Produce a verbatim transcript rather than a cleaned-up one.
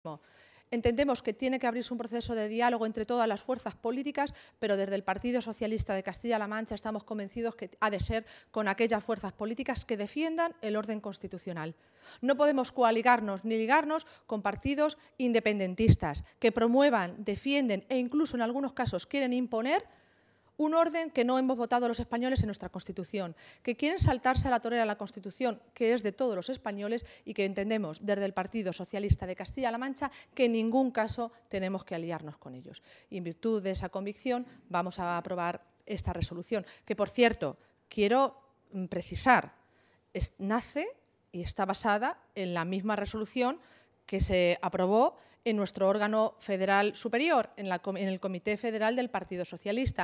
Entendemos que tiene que abrirse un proceso de diálogo entre todas las fuerzas políticas, pero desde el Partido Socialista de Castilla-La Mancha estamos convencidos que ha de ser con aquellas fuerzas políticas que defiendan el orden constitucional. No podemos coaligarnos ni ligarnos con partidos independentistas que promuevan, defienden e incluso en algunos casos quieren imponer un orden que no hemos votado los españoles en nuestra Constitución, que quieren saltarse a la torera la Constitución, que es de todos los españoles y que entendemos desde el Partido Socialista de Castilla-La Mancha que en ningún caso tenemos que aliarnos con ellos. Y en virtud de esa convicción vamos a aprobar esta resolución, que por cierto, quiero precisar, es, nace y está basada en la misma resolución que se aprobó en nuestro órgano federal superior, en, la, en el Comité Federal del Partido Socialista.